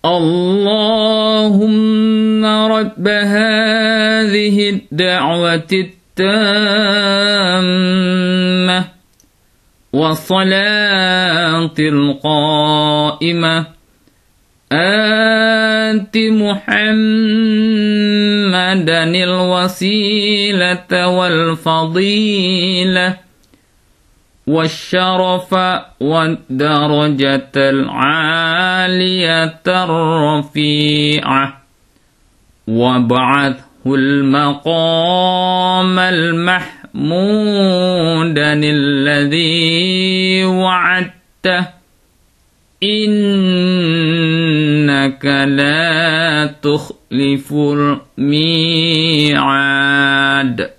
اللهم رب هذه الدعوة التامة والصلاة القائمة آت محمدا الوسيلة والفضيلة والشرف والدرجة العالية الرفيعة وابعثه المقام المحمود الذي وعدته إنك لا تخلف الميعاد.